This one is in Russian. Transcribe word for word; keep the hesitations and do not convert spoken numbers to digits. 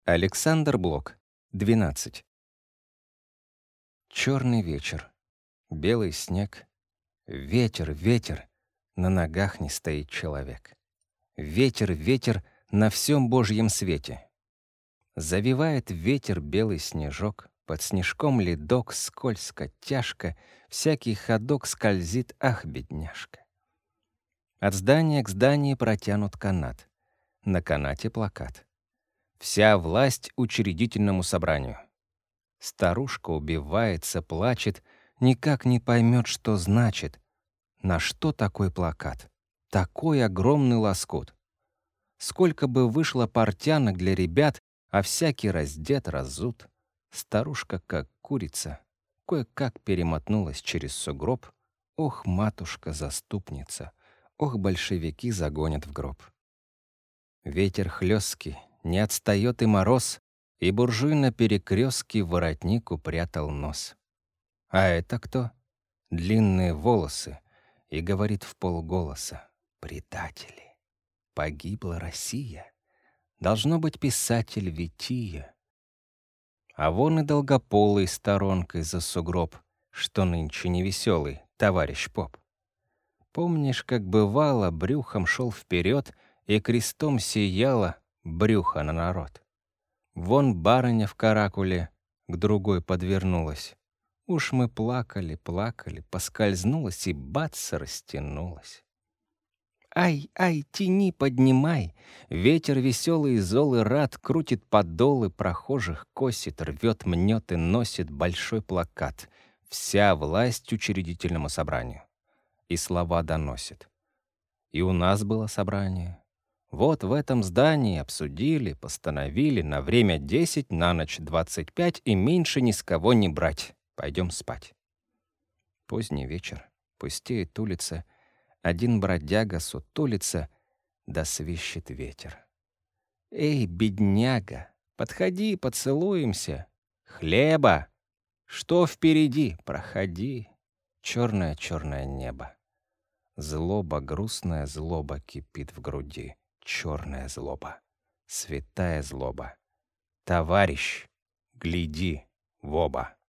Александр Блок. двенадцать. Черный вечер, белый снег. Ветер, ветер, на ногах не стоит человек. Ветер, ветер на всем Божьем свете. Завивает ветер белый снежок, под снежком ледок, скользко, тяжко, всякий ходок скользит, ах, бедняжка. От здания к зданию протянут канат, на канате плакат. Вся власть учредительному собранию. Старушка убивается, плачет, никак не поймет, что значит. На что такой плакат? Такой огромный лоскут. Сколько бы вышло портянок для ребят, а всякий раздет, разут. Старушка, как курица, кое-как перемотнулась через сугроб. Ох, матушка-заступница, ох, большевики загонят в гроб. Ветер хлёсткий, не отстаёт и мороз, и буржуй на перекрёстке воротнику прятал нос. А это кто? Длинные волосы, и говорит вполголоса: «Предатели! Погибла Россия! Должно быть, писатель Вития». А вон и долгополый сторонкой за сугроб, что нынче невесёлый товарищ поп. Помнишь, как бывало, брюхом шёл вперёд, и крестом сияло брюхо на народ? Вон барыня в каракуле к другой подвернулась. Уж мы плакали, плакали, поскользнулась и бац, растянулась. Ай, ай, тяни, поднимай! Ветер веселый и злой рад крутит подолы прохожих, косит, рвет, мнет и носит большой плакат. Вся власть учредительному собранию. И слова доносит. И у нас было собрание. Вот в этом здании обсудили, постановили на время десять, на ночь двадцать пять и меньше ни с кого не брать. Пойдем спать. Поздний вечер, пустеет улица, один бродяга сутулится, да свищет ветер. Эй, бедняга, подходи, поцелуемся. Хлеба! Что впереди? Проходи. Черное-черное небо. Злоба, грустная злоба кипит в груди. Черная злоба, святая злоба. Товарищ, гляди в оба.